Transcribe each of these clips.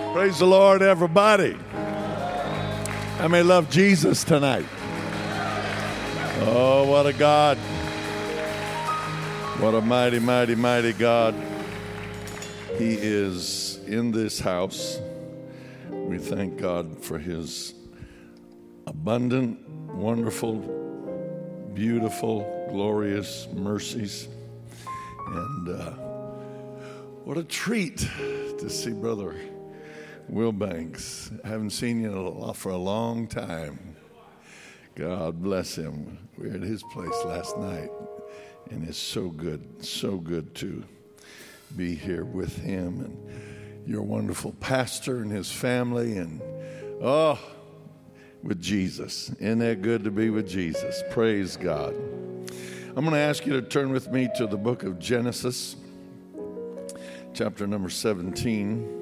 Praise the Lord, everybody. I may love Jesus tonight. Oh, what a God. What a mighty, mighty, mighty God. He is in this house. We thank God for his abundant, wonderful, beautiful, glorious mercies. And what a treat to see Brother Will Banks. I haven't seen you for a long time. God bless him. We were at his place last night, and it's so good to be here with him and your wonderful pastor and his family, and with Jesus. Isn't that good to be with Jesus? Praise God. I'm going to ask you to turn with me to the book of Genesis, chapter number 17.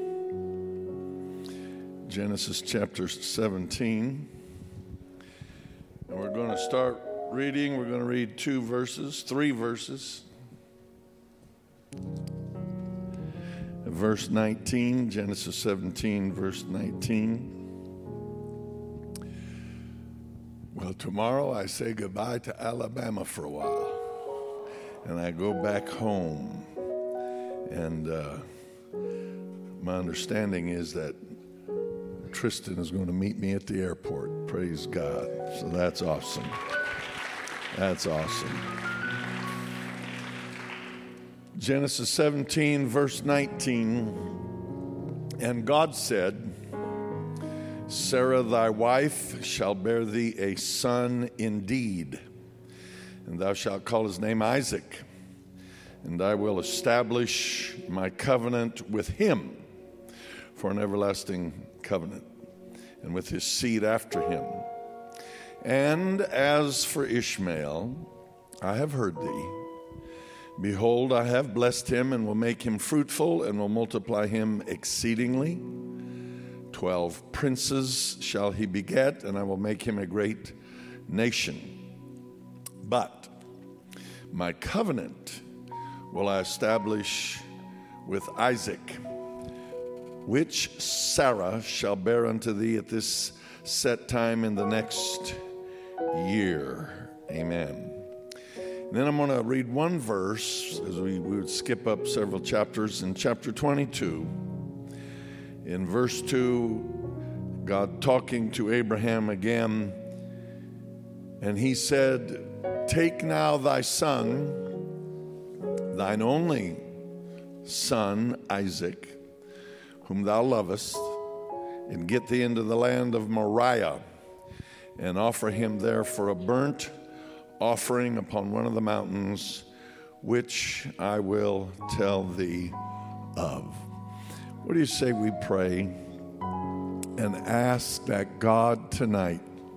Genesis chapter 17. And we're going to start reading. We're going to read three verses. Verse 19, Genesis 17, verse 19. Well, tomorrow I say goodbye to Alabama for a while, and I go back home. And my understanding is that Tristan is going to meet me at the airport. Praise God. So that's awesome. That's awesome. Genesis 17, verse 19. And God said, Sarah thy wife shall bear thee a son indeed, and thou shalt call his name Isaac, and I will establish my covenant with him for an everlasting covenant, and with his seed after him. And as for Ishmael, I have heard thee. Behold, I have blessed him, and will make him fruitful, and will multiply him exceedingly. 12 princes shall he beget, and I will make him a great nation. But my covenant will I establish with Isaac, which Sarah shall bear unto thee at this set time in the next year. Amen. And then I'm going to read one verse, as we would skip up several chapters. In chapter 22, in verse 2, God talking to Abraham again, and he said, Take now thy son, thine only son Isaac, whom thou lovest, and get thee into the land of Moriah, and offer him there for a burnt offering upon one of the mountains, which I will tell thee of. What do you say we pray and ask that God tonight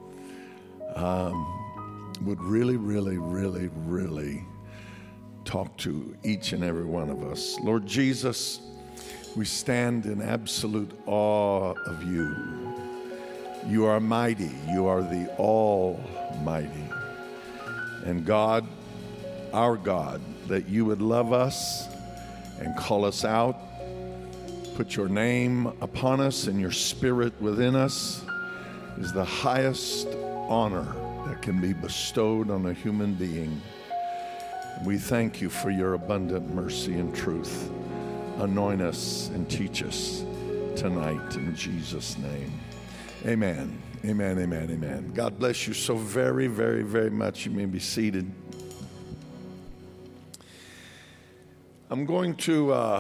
would really, really, really, really talk to each and every one of us. Lord Jesus, we stand in absolute awe of you. You are mighty. You are the Almighty. And God, our God, that you would love us and call us out, put your name upon us and your spirit within us, is the highest honor that can be bestowed on a human being. We thank you for your abundant mercy and truth. Anoint us and teach us tonight in Jesus' name. Amen. Amen, amen, amen. God bless you so very, very, very much. You may be seated. I'm going to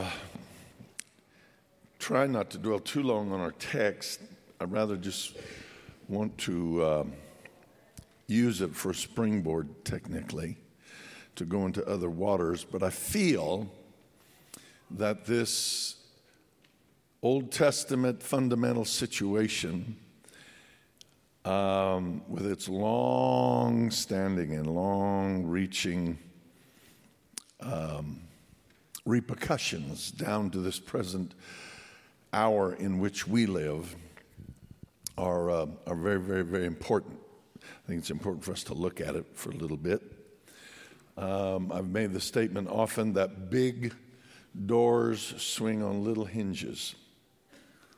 try not to dwell too long on our text. I'd rather just want to use it for a springboard, technically, to go into other waters. But I feel that this Old Testament fundamental situation, with its long-standing and long-reaching repercussions down to this present hour in which we live, are very, very, very important. I think it's important for us to look at it for a little bit. I've made the statement often that big doors swing on little hinges.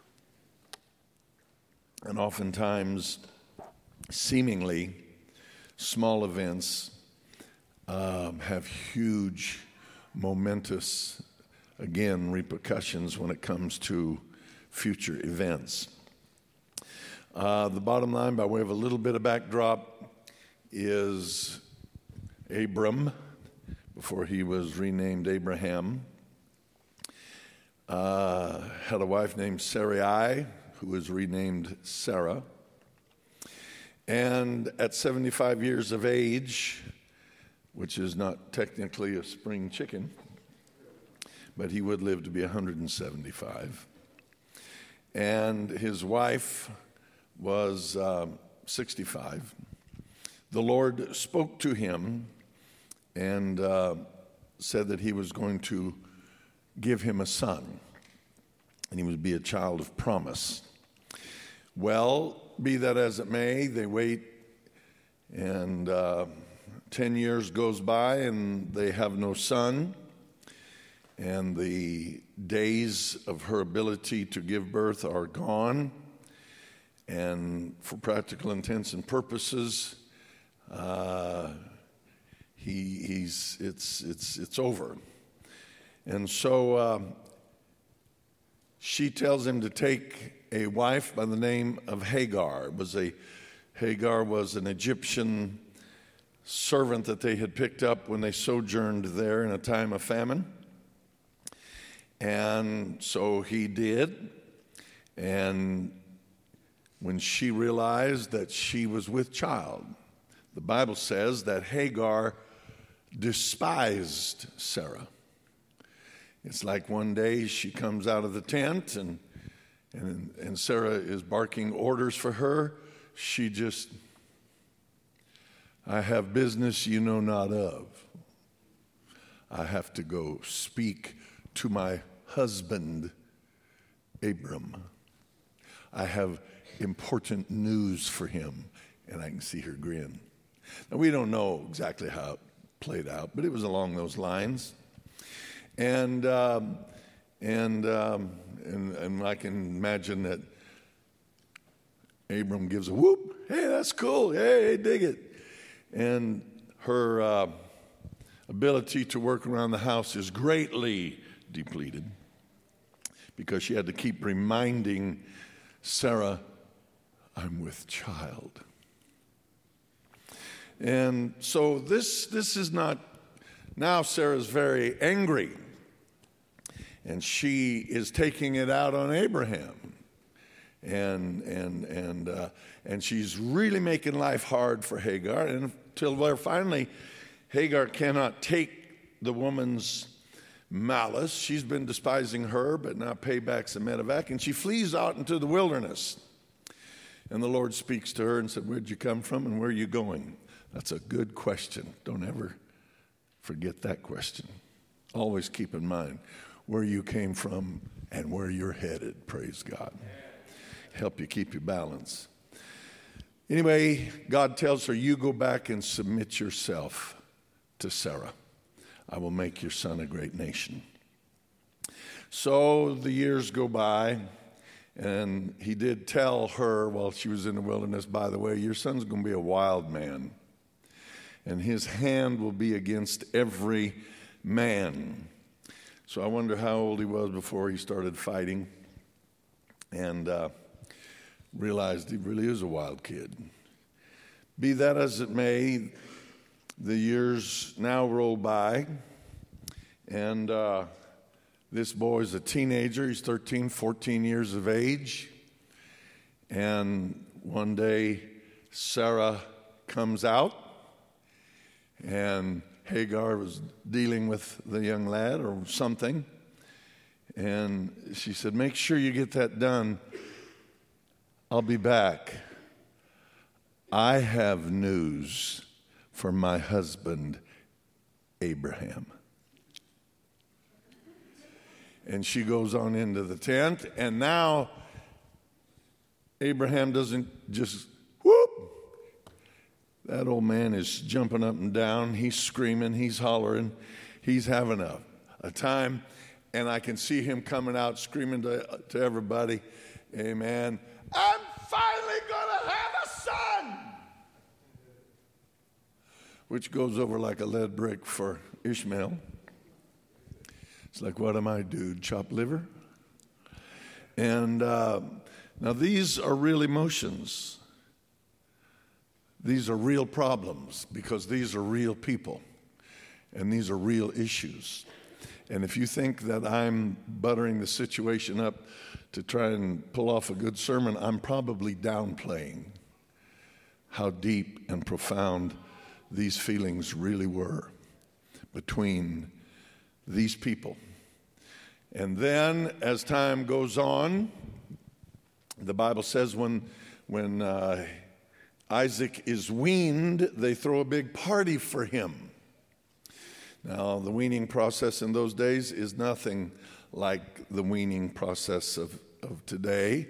And oftentimes, seemingly small events have huge, momentous, again, repercussions when it comes to future events. The bottom line, by way of a little bit of backdrop, is Abram, before he was renamed Abraham, had a wife named Sarai, who was renamed Sarah. And at 75 years of age, which is not technically a spring chicken, but he would live to be 175. And his wife was 65. The Lord spoke to him and said that he was going to give him a son, and he would be a child of promise. Well, be that as it may, they wait, and 10 years goes by, and they have no son, and the days of her ability to give birth are gone, and for practical intents and purposes, it's over. And so she tells him to take a wife by the name of Hagar. Hagar was an Egyptian servant that they had picked up when they sojourned there in a time of famine. And so he did. And when she realized that she was with child, the Bible says that Hagar despised Sarah. It's like one day she comes out of the tent and Sarah is barking orders for her. She just, I have business you know not of. I have to go speak to my husband, Abram. I have important news for him. And I can see her grin. Now, we don't know exactly how it played out, but it was along those lines. And I can imagine that Abram gives a whoop. Hey, that's cool. Hey, dig it. And her ability to work around the house is greatly depleted because she had to keep reminding Sarah, I'm with child. And so this is not, now Sarah's very angry. And she is taking it out on Abraham. And she's really making life hard for Hagar. And until where finally Hagar cannot take the woman's malice. She's been despising her, but now payback's a medevac. And she flees out into the wilderness. And the Lord speaks to her and said, where'd you come from and where are you going? That's a good question. Don't ever forget that question. Always keep in mind where you came from and where you're headed. Praise God. Help you keep your balance. Anyway, God tells her, you go back and submit yourself to Sarah. I will make your son a great nation. So the years go by, and he did tell her while she was in the wilderness, by the way, your son's going to be a wild man, and his hand will be against every man. So I wonder how old he was before he started fighting and realized he really is a wild kid. Be that as it may, the years now roll by, and this boy is a teenager. He's 13, 14 years of age. And one day, Sarah comes out, and Hagar was dealing with the young lad or something. And she said, make sure you get that done. I'll be back. I have news for my husband, Abraham. And she goes on into the tent, and now Abraham doesn't just whoop. That old man is jumping up and down. He's screaming. He's hollering. He's having a time. And I can see him coming out screaming to everybody, amen, I'm finally going to have a son. Which goes over like a lead brick for Ishmael. It's like, what am I, dude? Chop liver? And now these are real emotions. These are real problems because these are real people. And these are real issues. And if you think that I'm buttering the situation up to try and pull off a good sermon, I'm probably downplaying how deep and profound these feelings really were between these people. And then as time goes on, the Bible says when Isaac is weaned, they throw a big party for him. Now, the weaning process in those days is nothing like the weaning process of today.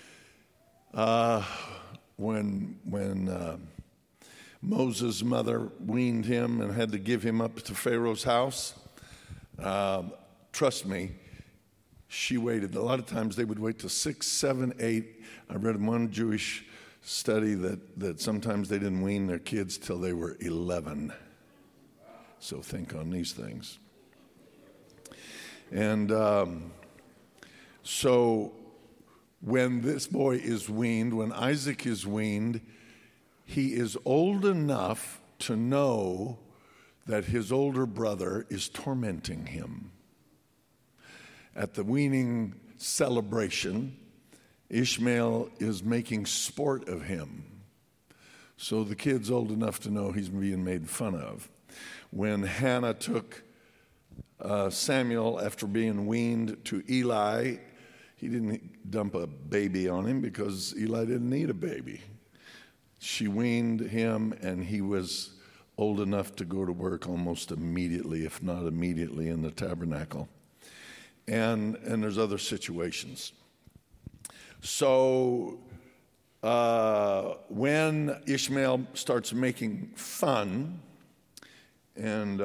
When Moses' mother weaned him and had to give him up to Pharaoh's house, trust me, she waited. A lot of times they would wait till 6, 7, 8. I read in one Jewish study that sometimes they didn't wean their kids till they were 11. So think on these things. And so when this boy is weaned, when Isaac is weaned, he is old enough to know that his older brother is tormenting him. At the weaning celebration, Ishmael is making sport of him. So the kid's old enough to know he's being made fun of. When Hannah took Samuel after being weaned to Eli, he didn't dump a baby on him because Eli didn't need a baby. She weaned him, and he was old enough to go to work almost immediately, if not immediately, in the tabernacle. And there's other situations. So when Ishmael starts making fun, and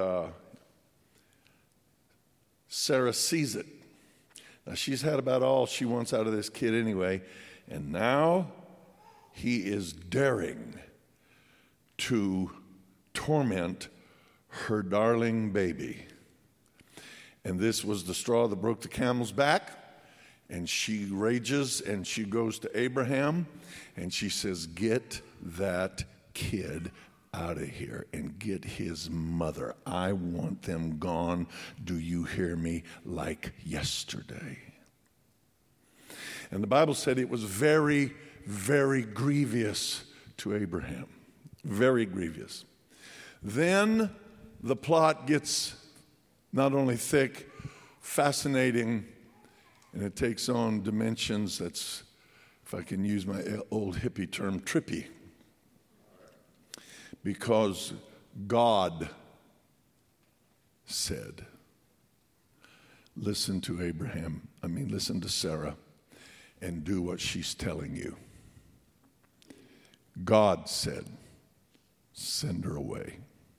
Sarah sees it. Now, she's had about all she wants out of this kid anyway, and now he is daring to torment her darling baby. And this was the straw that broke the camel's back. And she rages and she goes to Abraham and she says, "Get that kid out of here and get his mother. I want them gone. Do you hear me? Like yesterday." And the Bible said it was very, very grievous to Abraham. Very grievous. Then the plot gets not only thick, fascinating, and it takes on dimensions that's, if I can use my old hippie term, trippy. Because God said, listen to Sarah and do what she's telling you. God said, send her away.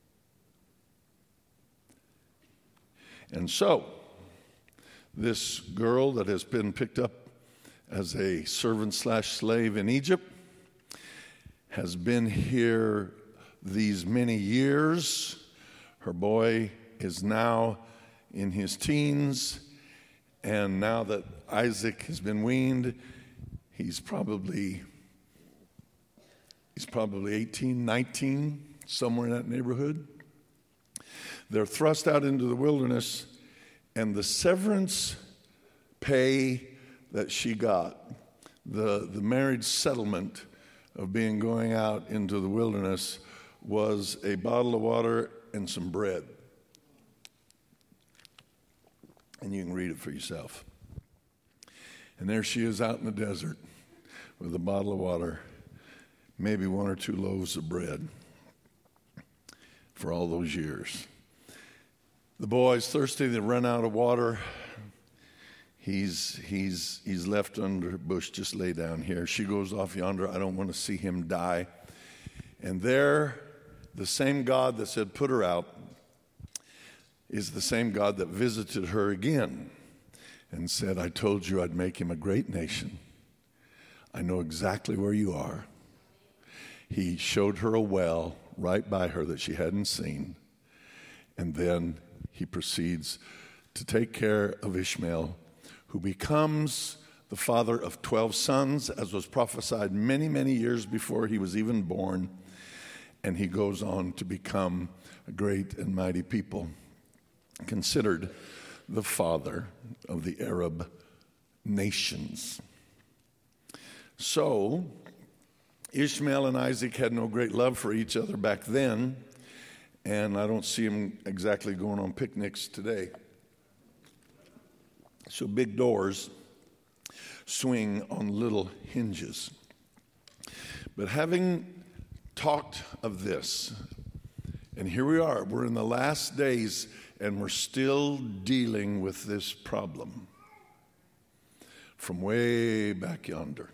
And so, this girl that has been picked up as a servant/slave in Egypt has been here these many years. Her boy is now in his teens, and now that Isaac has been weaned, he's probably 18, 19, somewhere in that neighborhood. They're thrust out into the wilderness, and the severance pay that she got, the marriage settlement of going out into the wilderness, was a bottle of water and some bread. And you can read it for yourself. And there she is out in the desert with a bottle of water, maybe 1 or 2 loaves of bread for all those years. The boy's thirsty. They run out of water. He's left under a bush. Just lay down here. She goes off yonder. I don't want to see him die. And there, the same God that said, put her out, is the same God that visited her again and said, I told you I'd make him a great nation. I know exactly where you are. He showed her a well right by her that she hadn't seen. And then he proceeds to take care of Ishmael, who becomes the father of 12 sons, as was prophesied many, many years before he was even born. And he goes on to become a great and mighty people, considered the father of the Arab nations. So, Ishmael and Isaac had no great love for each other back then, and I don't see them exactly going on picnics today. So big doors swing on little hinges. But having talked of this, and here we are, we're in the last days, and we're still dealing with this problem from way back yonder.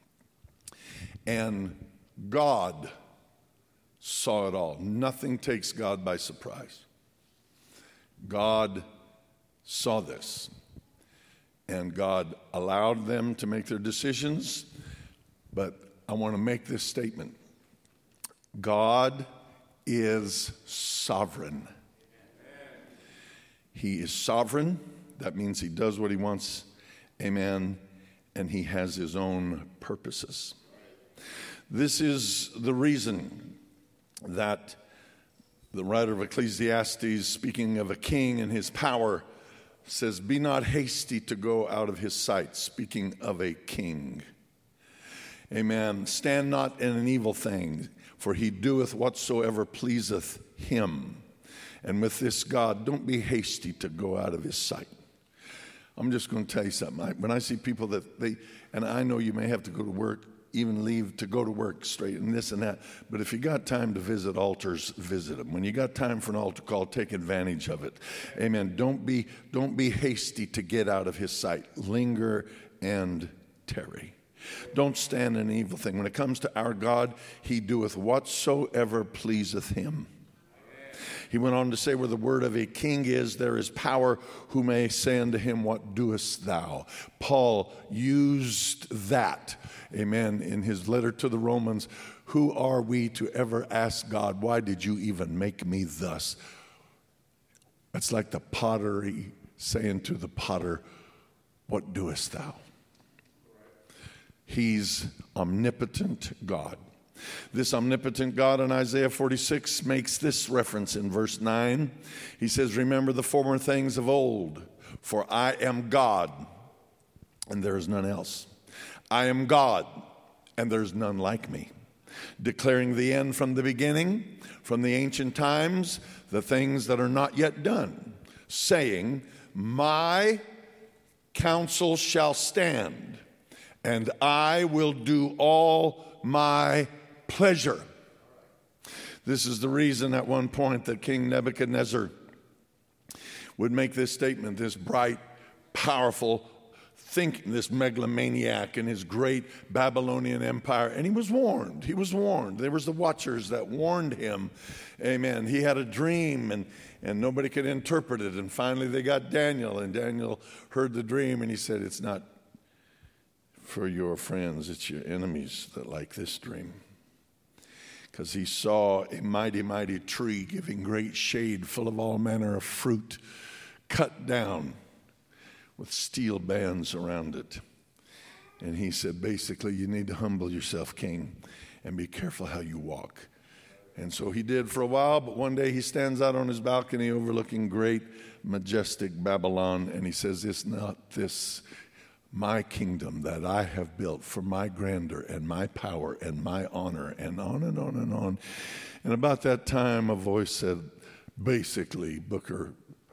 And God saw it all. Nothing takes God by surprise. God saw this. And God allowed them to make their decisions. But I want to make this statement. God is sovereign. He is sovereign. That means he does what he wants. Amen. And he has his own purposes. This is the reason that the writer of Ecclesiastes, speaking of a king and his power, says, "Be not hasty to go out of his sight," speaking of a king. Amen. "Stand not in an evil thing, for he doeth whatsoever pleaseth him." And with this God, don't be hasty to go out of his sight. I'm just going to tell you something. When I see people and I know you may have to go to work, even leave to go to work straight and this and that, but if you got time to visit altars, visit them. When you got time for an altar call, take advantage of it. Amen. Don't be hasty to get out of his sight. Linger and tarry. Don't stand in an evil thing. When it comes to our God, he doeth whatsoever pleaseth him. He went on to say, where the word of a king is, there is power. Who may say unto him, what doest thou? Paul used that, amen, in his letter to the Romans. Who are we to ever ask God, why did you even make me thus? That's like the pottery saying to the potter, what doest thou? He's omnipotent God. This omnipotent God in Isaiah 46 makes this reference in verse 9. He says, remember the former things of old, for I am God, and there is none else. I am God, and there's none like me, declaring the end from the beginning, from the ancient times, the things that are not yet done, saying, my counsel shall stand, and I will do all my pleasure. This is the reason at one point that King Nebuchadnezzar would make this statement, this bright, powerful thinking, this megalomaniac in his great Babylonian empire. And he was warned. He was warned. There was the watchers that warned him. Amen. He had a dream and nobody could interpret it. And finally they got Daniel, and Daniel heard the dream and he said, it's not for your friends, it's your enemies that like this dream. Because he saw a mighty, mighty tree giving great shade, full of all manner of fruit, cut down with steel bands around it. And he said, basically, you need to humble yourself, king, and be careful how you walk. And so he did for a while, but one day he stands out on his balcony overlooking great, majestic Babylon, and he says, it's not this my kingdom that I have built for my grandeur and my power and my honor, and on and on and on. And about that time, a voice said, basically, Booker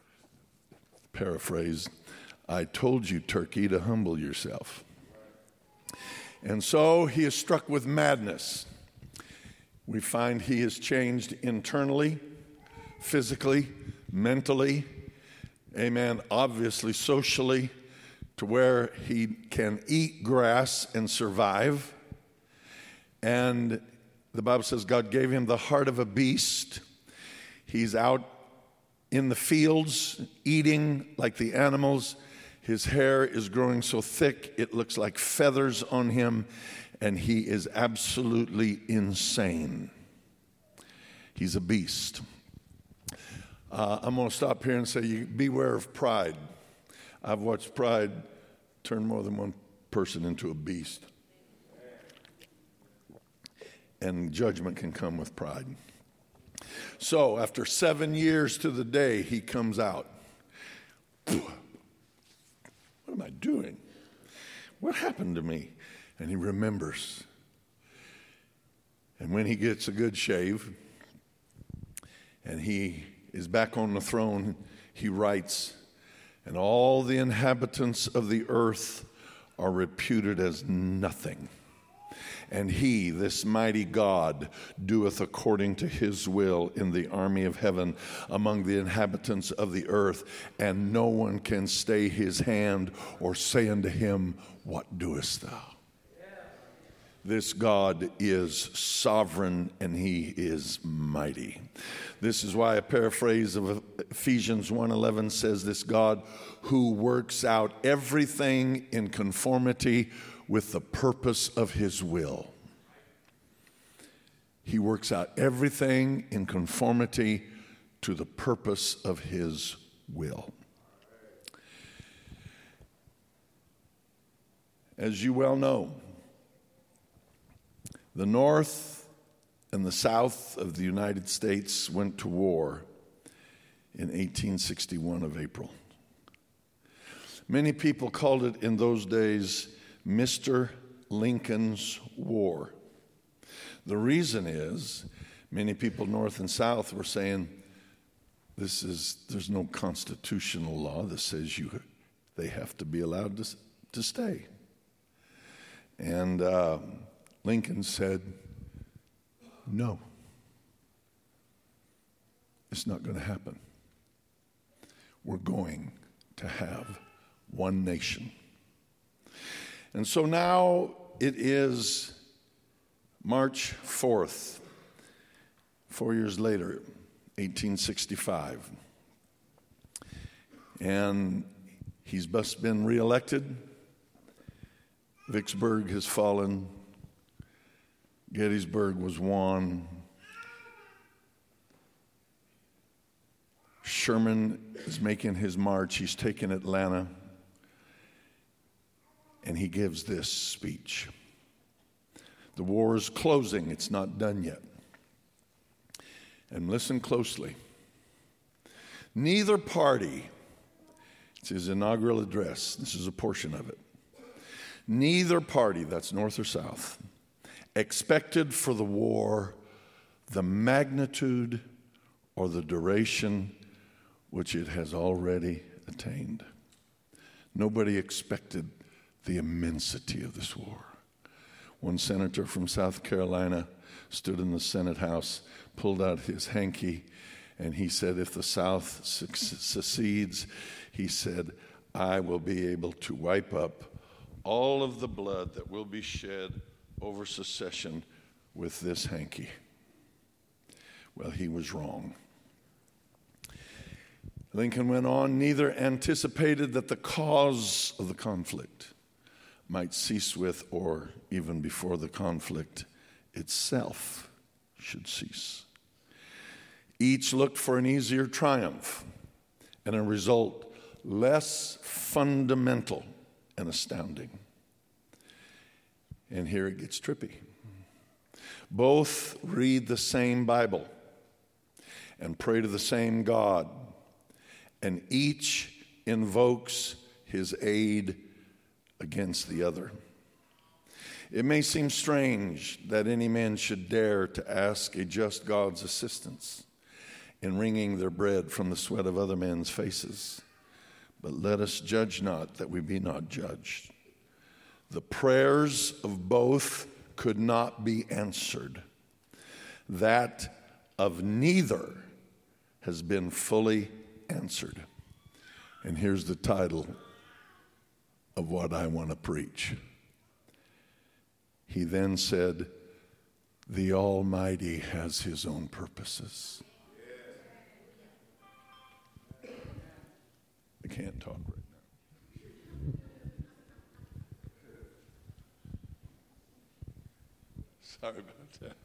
paraphrased, I told you, Turkey, to humble yourself. And so he is struck with madness. We find he is changed internally, physically, mentally, amen, obviously socially, to where he can eat grass and survive. And the Bible says God gave him the heart of a beast. He's out in the fields eating like the animals. His hair is growing so thick it looks like feathers on him. and he is absolutely insane. He's a beast. I'm going to stop here and say, beware of pride. I've watched pride turn more than one person into a beast. And judgment can come with pride. So after 7 years to the day, he comes out. What am I doing? What happened to me? And he remembers. And when he gets a good shave and he is back on the throne, he writes, and all the inhabitants of the earth are reputed as nothing. And he, this mighty God, doeth according to his will in the army of heaven among the inhabitants of the earth, and no one can stay his hand or say unto him, what doest thou? This God is sovereign and he is mighty. This is why a paraphrase of Ephesians 1:11 says, this God who works out everything in conformity with the purpose of his will. He works out everything in conformity to the purpose of his will. As you well know, the North and the South of the United States went to war in 1861 of April. Many people called it in those days Mr. Lincoln's War. The reason is many people North and South were saying there's no constitutional law that says they have to be allowed to stay. And Lincoln said, no, it's not going to happen. We're going to have one nation. And so now it is March 4th, 4 years later, 1865. And he's just been reelected. Vicksburg has fallen. Gettysburg was won. Sherman is making his march. He's taken Atlanta. And he gives this speech. The war is closing. It's not done yet. And listen closely. Neither party, it's his inaugural address. This is a portion of it. Neither party, that's North or South, expected for the war the magnitude or the duration which it has already attained. Nobody expected the immensity of this war. One senator from South Carolina stood in the Senate House, pulled out his hanky, and he said, if the South secedes, he said, I will be able to wipe up all of the blood that will be shed over secession with this hanky. Well, he was wrong. Lincoln went on, neither anticipated that the cause of the conflict might cease with, or even before the conflict itself should cease. Each looked for an easier triumph and a result less fundamental and astounding. And here it gets trippy. Both read the same Bible and pray to the same God, and each invokes his aid against the other. It may seem strange that any man should dare to ask a just God's assistance in wringing their bread from the sweat of other men's faces. But let us judge not that we be not judged. The prayers of both could not be answered. That of neither has been fully answered. And here's the title of what I want to preach. He then said, the Almighty has his own purposes. I can't talk right now. Sorry about that.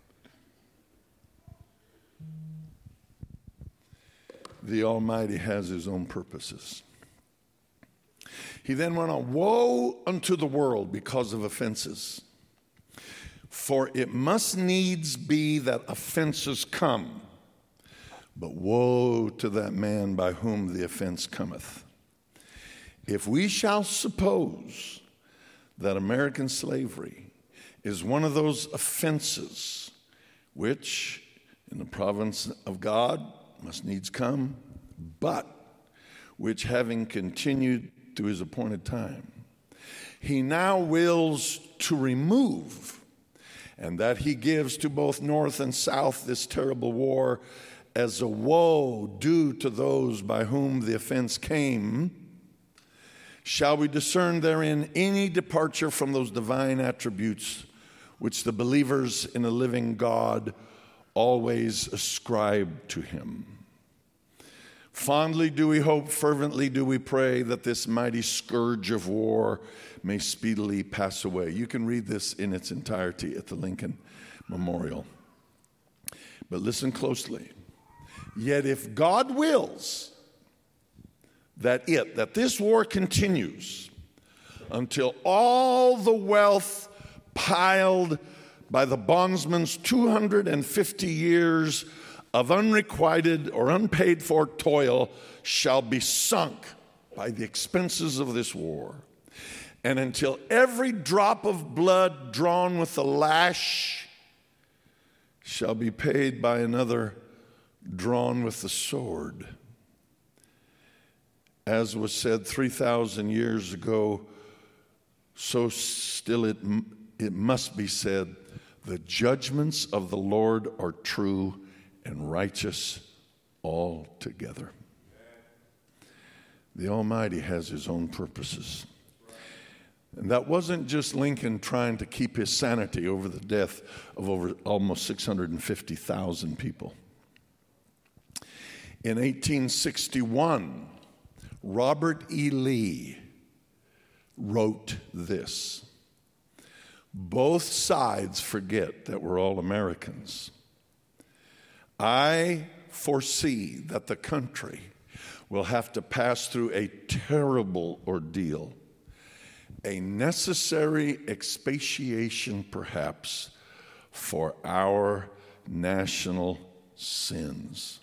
The Almighty has his own purposes. He then went on, woe unto the world because of offenses. For it must needs be that offenses come, but woe to that man by whom the offense cometh. If we shall suppose that American slavery is one of those offenses which, in the providence of God, must needs come, but which having continued to his appointed time, he now wills to remove, and that he gives to both North and South this terrible war as a woe due to those by whom the offense came, shall we discern therein any departure from those divine attributes which the believers in a living God always ascribe to him? Fondly do we hope, fervently do we pray that this mighty scourge of war may speedily pass away. You can read this in its entirety at the Lincoln Memorial. But listen closely. Yet if God wills that this war continues until all the wealth piled by the bondsman's 250 years of unrequited or unpaid for toil shall be sunk by the expenses of this war, and until every drop of blood drawn with the lash shall be paid by another drawn with the sword. As was said 3,000 years ago, so still it must be said, the judgments of the Lord are true and righteous altogether. The Almighty has his own purposes. And that wasn't just Lincoln trying to keep his sanity over the death of over almost 650,000 people. In 1861, Robert E. Lee wrote this: both sides forget that we're all Americans. I foresee that the country will have to pass through a terrible ordeal, a necessary expiation perhaps for our national sins.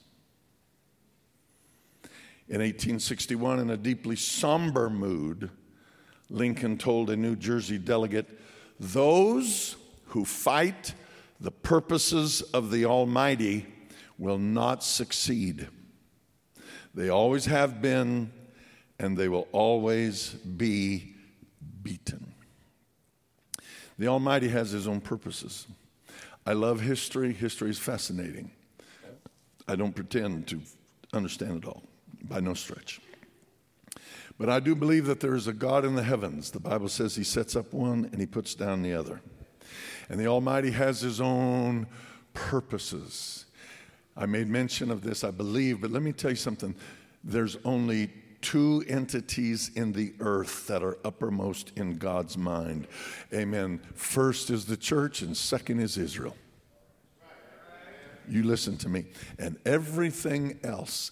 In 1861, in a deeply somber mood, Lincoln told a New Jersey delegate, those who fight the purposes of the Almighty will not succeed. They always have been, and they will always be beaten. The Almighty has his own purposes. I love history. History is fascinating. I don't pretend to understand it all, by no stretch. But I do believe that there is a God in the heavens. The Bible says he sets up one and he puts down the other. And the Almighty has his own purposes. I made mention of this, I believe, but let me tell you something. There's only two entities in the earth that are uppermost in God's mind. Amen. First is the church, and second is Israel. You listen to me. And everything else,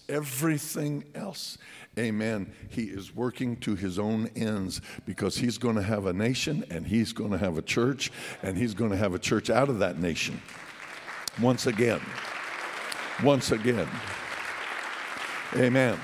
amen, he is working to his own ends, because he's going to have a nation, and he's going to have a church, and he's going to have a church out of that nation. Once again. Amen.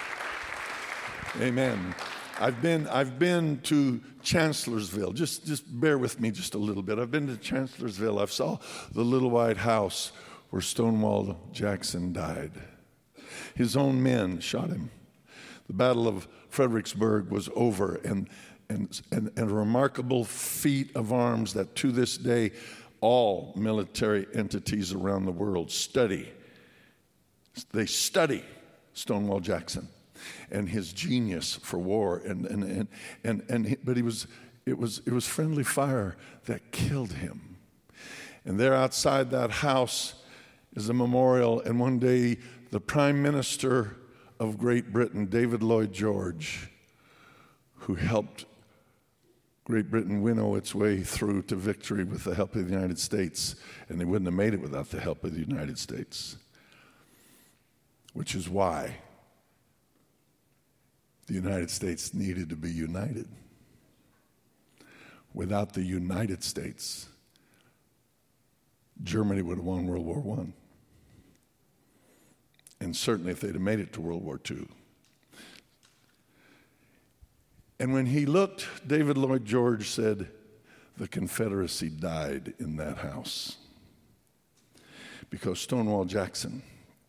Amen. I've been to Chancellorsville. Just bear with me just a little bit. I've been to Chancellorsville. I saw the little white house where Stonewall Jackson died. His own men shot him. The Battle of Fredericksburg was over, and a remarkable feat of arms that to this day all military entities around the world study. They study Stonewall Jackson and his genius for war, but it was friendly fire that killed him. And there outside that house is a memorial, and one day the Prime Minister of Great Britain, David Lloyd George, who helped Great Britain winnow its way through to victory with the help of the United States, and they wouldn't have made it without the help of the United States, which is why the United States needed to be united. Without the United States, Germany would have won World War I. And certainly if they'd have made it to World War II. And when he looked, David Lloyd George said, the Confederacy died in that house. Because Stonewall Jackson,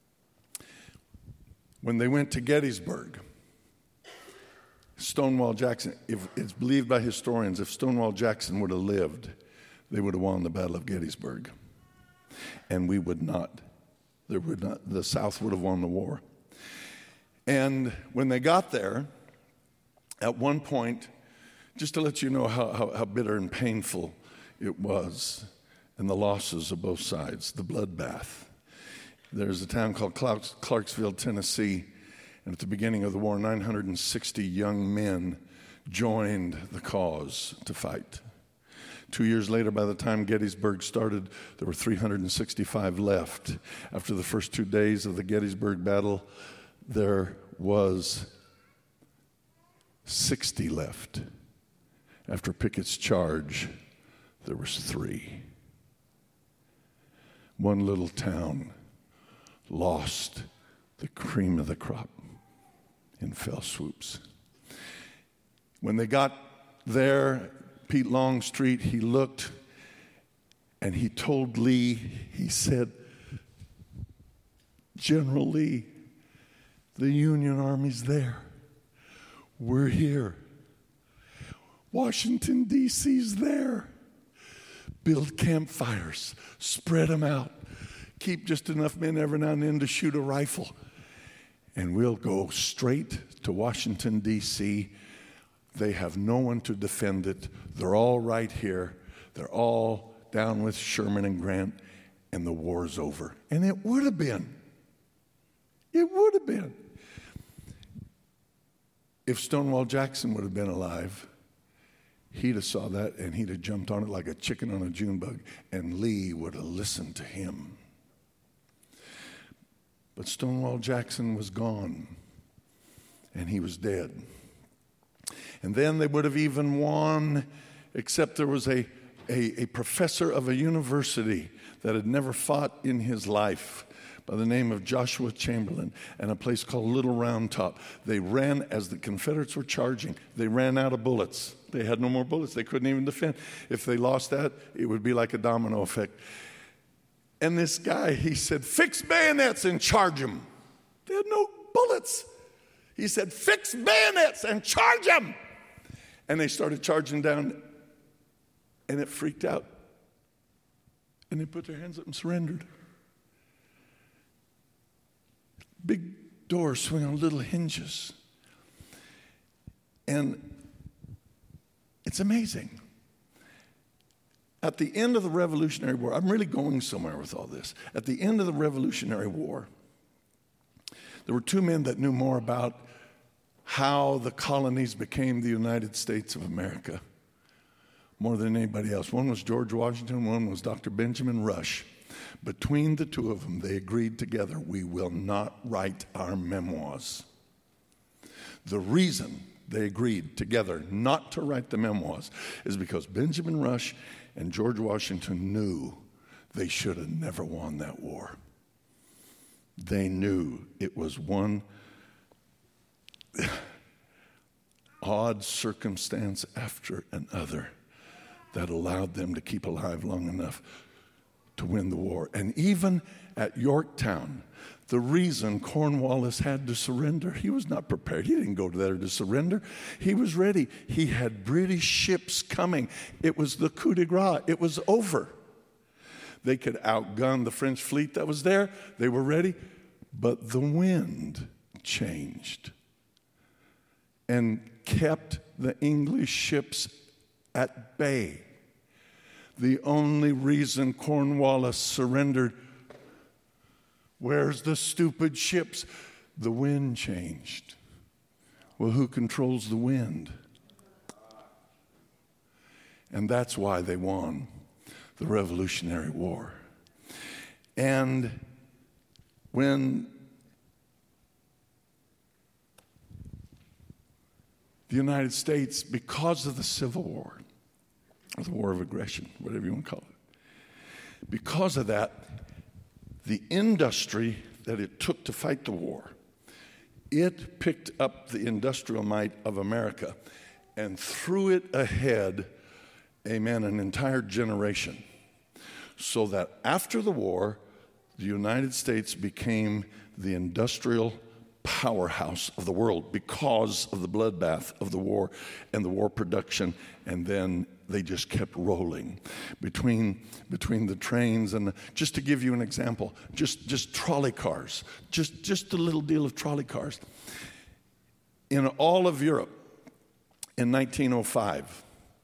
when they went to Gettysburg, Stonewall Jackson, if it's believed by historians, if Stonewall Jackson would have lived, they would have won the Battle of Gettysburg. And we would not. The South would have won the war. And when they got there, at one point, just to let you know how bitter and painful it was, and the losses of both sides, the bloodbath. There's a town called Clarksville, Tennessee, and at the beginning of the war, 960 young men joined the cause to fight. 2 years later, by the time Gettysburg started, there were 365 left. After the first 2 days of the Gettysburg battle, there was 60 left. After Pickett's charge, there was 3. One little town lost the cream of the crop in fell swoops. When they got there, Pete Longstreet, he looked and he told Lee, he said, General Lee, the Union Army's there. We're here. Washington, D.C.'s there. Build campfires, spread them out, keep just enough men every now and then to shoot a rifle, and we'll go straight to Washington, D.C. They have no one to defend it. They're all right here. They're all down with Sherman and Grant, and the war's over. And it would have been. It would have been. If Stonewall Jackson would have been alive, he'd have saw that and he'd have jumped on it like a chicken on a June bug, and Lee would have listened to him. But Stonewall Jackson was gone, and he was dead. And then they would have even won, except there was a professor of a university that had never fought in his life by the name of Joshua Chamberlain, and a place called Little Round Top. They ran, as the Confederates were charging, they ran out of bullets. They had no more bullets. They couldn't even defend. If they lost that, it would be like a domino effect. And this guy, he said, fix bayonets and charge them. They had no bullets. He said, fix bayonets and charge them. And they started charging down, and it freaked out. And they put their hands up and surrendered. Big doors swing on little hinges. And it's amazing. At the end of the Revolutionary War, I'm really going somewhere with all this. At the end of the Revolutionary War, there were 2 men that knew more about how the colonies became the United States of America more than anybody else. One was George Washington, one was Dr. Benjamin Rush. Between the 2 of them, they agreed together, we will not write our memoirs. The reason they agreed together not to write the memoirs is because Benjamin Rush and George Washington knew they should have never won that war. They knew it was one odd circumstance after another that allowed them to keep alive long enough to win the war. And even at Yorktown, the reason Cornwallis had to surrender, he was not prepared. He didn't go there to surrender. He was ready. He had British ships coming. It was the coup de grace. It was over. They could outgun the French fleet that was there. They were ready. But the wind changed and kept the English ships at bay. The only reason Cornwallis surrendered, where's the stupid ships? The wind changed. Well, who controls the wind? And that's why they won the Revolutionary War. And when the United States, because of the Civil War, or the War of Aggression, whatever you want to call it, because of that, the industry that it took to fight the war, it picked up the industrial might of America and threw it ahead, amen, an entire generation. So that after the war, the United States became the industrial powerhouse of the world because of the bloodbath of the war and the war production, and then they just kept rolling between the trains and just to give you an example, just trolley cars, just a little deal of trolley cars. In all of Europe in 1905,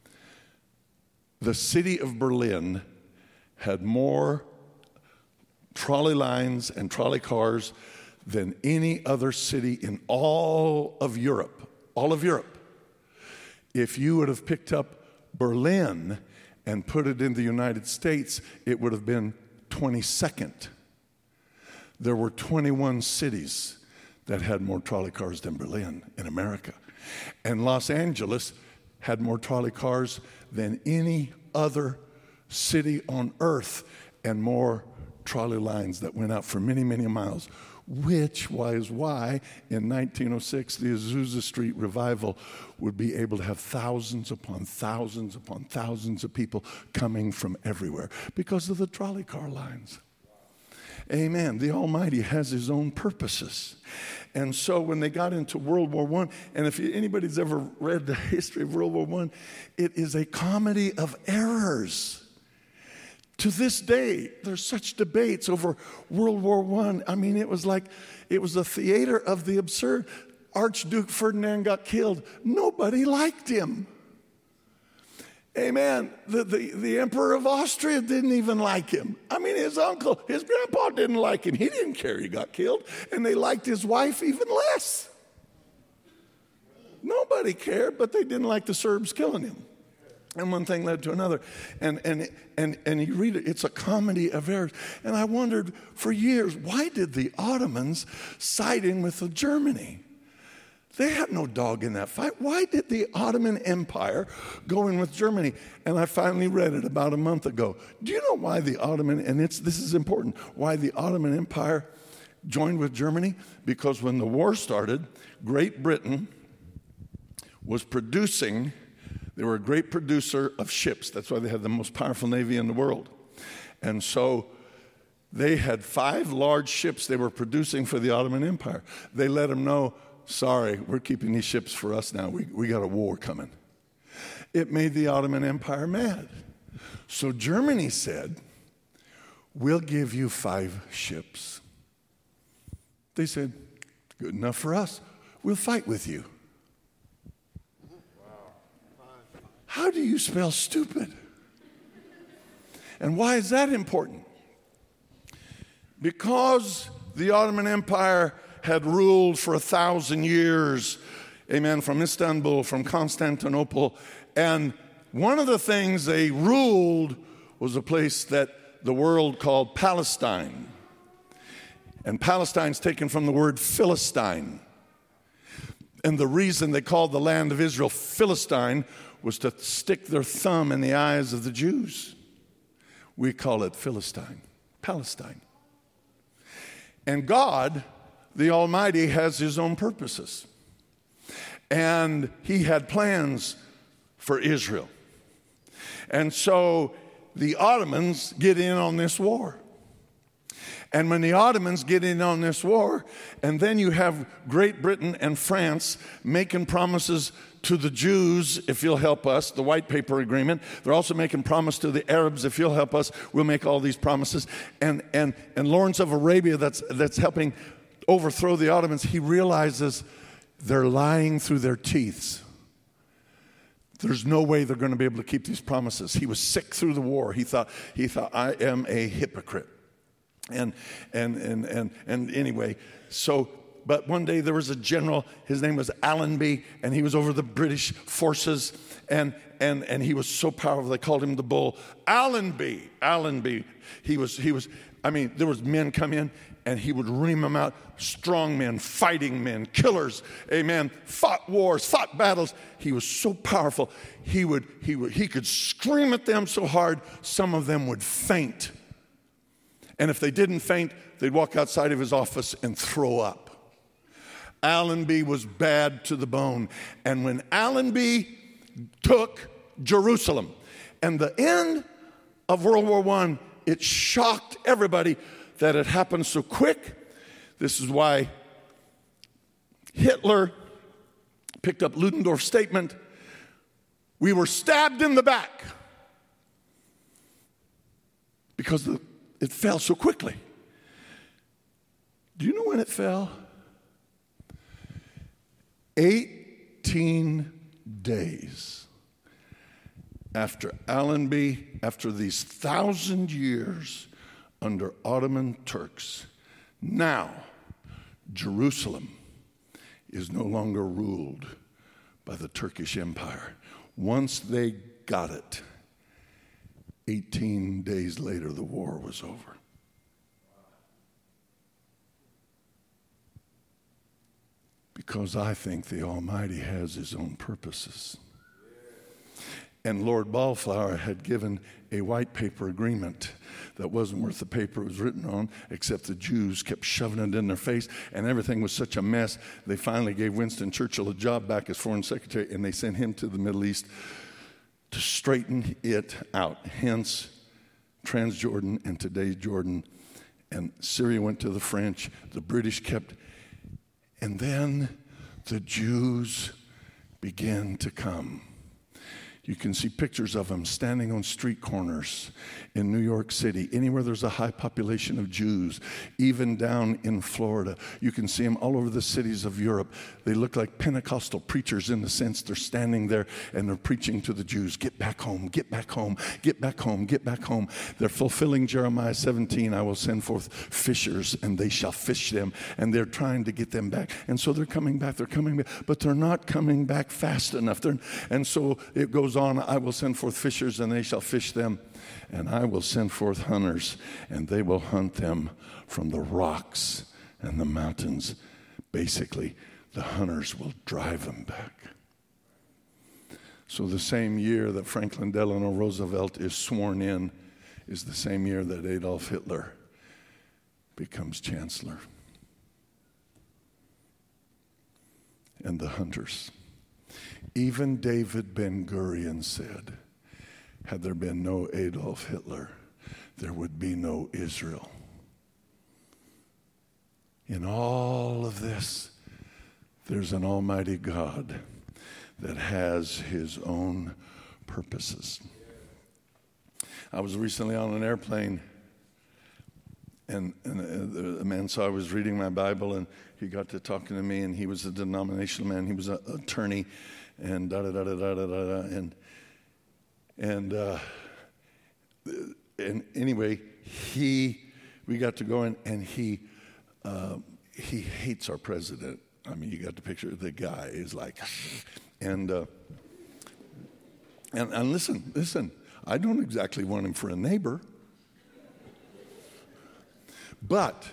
the city of Berlin had more trolley lines and trolley cars than any other city in all of Europe. All of Europe. If you would have picked up Berlin and put it in the United States, it would have been 22nd. There were 21 cities that had more trolley cars than Berlin in America. And Los Angeles had more trolley cars than any other city on earth, and more trolley lines that went out for many, many miles, which was why in 1906 the Azusa Street revival would be able to have thousands upon thousands upon thousands of people coming from everywhere because of the trolley car lines. Amen. The Almighty has His own purposes. And so when they got into World War I, and if anybody's ever read the history of World War I, it is a comedy of errors. To this day, there's such debates over World War I. I mean, it was a theater of the absurd. Archduke Ferdinand got killed. Nobody liked him. Amen. The Emperor of Austria didn't even like him. I mean, his uncle, his grandpa didn't like him. He didn't care he got killed. And they liked his wife even less. Nobody cared, but they didn't like the Serbs killing him. And one thing led to another. And you read it, it's a comedy of errors. And I wondered for years, why did the Ottomans side in with Germany? They had no dog in that fight. Why did the Ottoman Empire go in with Germany? And I finally read it about a month ago. Do you know why the Ottoman, and this is important, why the Ottoman Empire joined with Germany? Because when the war started, Great Britain was producing. They were a great producer of ships. That's why they had the most powerful navy in the world. And so they had 5 large ships they were producing for the Ottoman Empire. They let them know, sorry, we're keeping these ships for us now. We got a war coming. It made the Ottoman Empire mad. So Germany said, we'll give you 5 ships. They said, good enough for us. We'll fight with you. How do you spell stupid? And why is that important? Because the Ottoman Empire had ruled for 1,000 years, amen, from Istanbul, from Constantinople. And one of the things they ruled was a place that the world called Palestine. And Palestine's taken from the word Philistine. And the reason they called the land of Israel Philistine was to stick their thumb in the eyes of the Jews. We call it Philistine, Palestine. And God, the Almighty, has His own purposes. And He had plans for Israel. And so the Ottomans get in on this war. And when the Ottomans get in on this war, and then you have Great Britain and France making promises to the Jews, if you'll help us, the white paper agreement. They're also making promise to the Arabs, if you'll help us, we'll make all these promises. And Lawrence of Arabia, that's helping overthrow the Ottomans, he realizes they're lying through their teeth. There's no way they're going to be able to keep these promises. He was sick through the war. He thought, I am a hypocrite. And anyway, so but one day there was a general, his name was Allenby, and he was over the British forces, and he was so powerful, they called him the Bull. Allenby, he was, there was men come in, and he would ream them out, strong men, fighting men, killers, amen, fought wars, fought battles. He was so powerful, he could scream at them so hard, some of them would faint. And if they didn't faint, they'd walk outside of his office and throw up. Allenby was bad to the bone. And when Allenby took Jerusalem, and the end of World War I, it shocked everybody that it happened so quick. This is why Hitler picked up Ludendorff's statement, we were stabbed in the back, because it fell so quickly. Do you know when it fell? 18 days after Allenby, after these 1,000 years under Ottoman Turks. Now, Jerusalem is no longer ruled by the Turkish Empire. Once they got it, 18 days later, the war was over. Because I think the Almighty has his own purposes. And Lord Ballflower had given a white paper agreement that wasn't worth the paper it was written on, except the Jews kept shoving it in their face, and everything was such a mess. They finally gave Winston Churchill a job back as foreign secretary, and they sent him to the Middle East to straighten it out. Hence, Transjordan and today Jordan. And Syria went to the French. The British kept. And then the Jews began to come. You can see pictures of them standing on street corners in New York City, anywhere there's a high population of Jews, even down in Florida. You can see them all over the cities of Europe. They look like Pentecostal preachers in the sense they're standing there and they're preaching to the Jews, get back home, get back home, get back home, get back home. They're fulfilling Jeremiah 17, I will send forth fishers and they shall fish them. And they're trying to get them back. And so they're coming back, but they're not coming back fast enough. And so it goes on, I will send forth fishers and they shall fish them, and I will send forth hunters and they will hunt them from the rocks and the mountains. Basically, the hunters will drive them back. So the same year that Franklin Delano Roosevelt is sworn in is the same year that Adolf Hitler becomes chancellor. And the hunters. Even David Ben-Gurion said, had there been no Adolf Hitler, there would be no Israel. In all of this, there's an almighty God that has his own purposes. I was recently on an airplane, and a man saw I was reading my Bible, and he got to talking to me, and he was a denominational man. He was an attorney, and and anyway, we got to going, and he hates our president. I mean, you got the picture. The guy is like, and listen. I don't exactly want him for a neighbor, but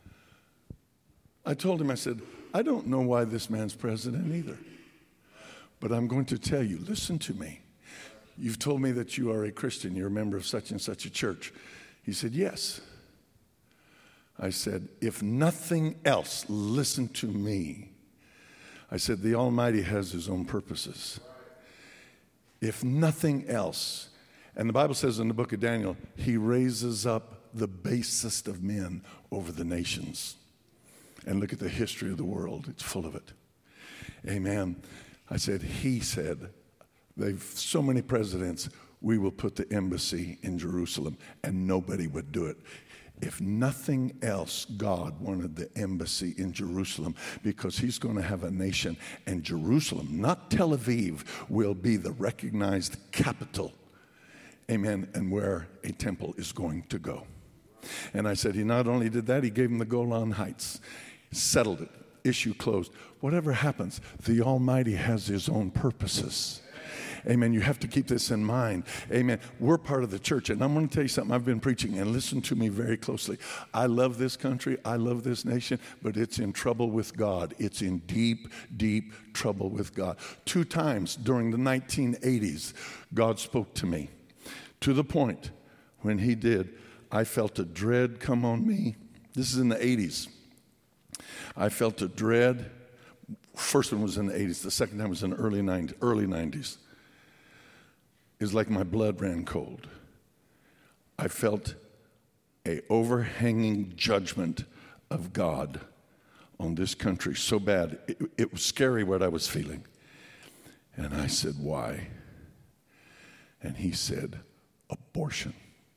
I told him, I said, I don't know why this man's president either, but I'm going to tell you. Listen to me. You've told me that you are a Christian. You're a member of such and such a church. He said, yes. I said, if nothing else, listen to me. I said, the Almighty has his own purposes. If nothing else, and the Bible says in the book of Daniel, he raises up the basest of men over the nations. And look at the history of the world. It's full of it. Amen. I said, he said, they've so many presidents, we will put the embassy in Jerusalem, and nobody would do it. If nothing else, God wanted the embassy in Jerusalem because he's going to have a nation, and Jerusalem, not Tel Aviv, will be the recognized capital. Amen. And where a temple is going to go. And I said, he not only did that, he gave him the Golan Heights, settled it. issue closed. Whatever happens, the Almighty has His own purposes. Amen. You have to keep this in mind. Amen. We're part of the church. And I'm going to tell you something. I've been preaching, and listen to me very closely. I love this country. I love this nation, but it's in trouble with God. It's in deep, deep trouble with God. 2 times during the 1980s, God spoke to me to the point when He did, I felt a dread come on me. This is in the 80s. I felt a dread. First one was in the 80s. The second time was in the early 90s. It's like my blood ran cold. I felt an overhanging judgment of God on this country so bad. It was scary what I was feeling. And I said, why? And He said, abortion.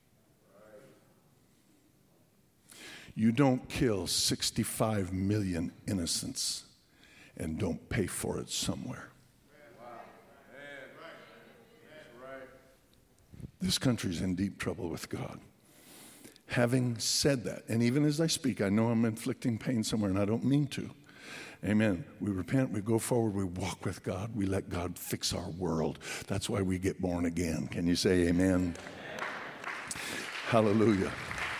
You don't kill 65 million innocents and don't pay for it somewhere. This country's in deep trouble with God. Having said that, and even as I speak, I know I'm inflicting pain somewhere, and I don't mean to. Amen. We repent, we go forward, we walk with God, we let God fix our world. That's why we get born again. Can you say amen? Hallelujah.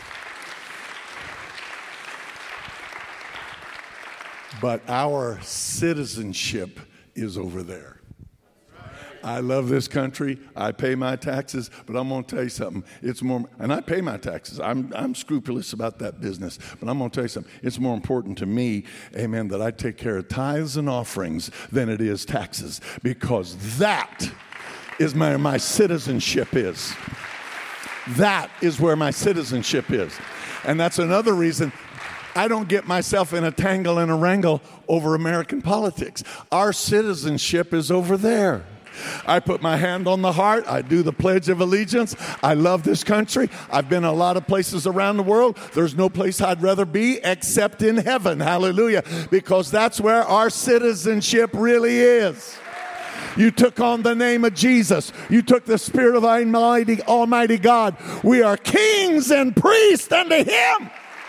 But our citizenship is over there. I love this country. I pay my taxes, but I'm going to tell you something. It's more, and I pay my taxes. I'm scrupulous about that business, but I'm going to tell you something. It's more important to me, amen, that I take care of tithes and offerings than it is taxes, because that is where my citizenship is. That is where my citizenship is. And that's another reason I don't get myself in a tangle and a wrangle over American politics. Our citizenship is over there. I put my hand on the heart. I do the Pledge of Allegiance. I love this country. I've been a lot of places around the world. There's no place I'd rather be except in heaven. Hallelujah. Because that's where our citizenship really is. You took on the name of Jesus. You took the Spirit of Almighty God. We are kings and priests unto Him.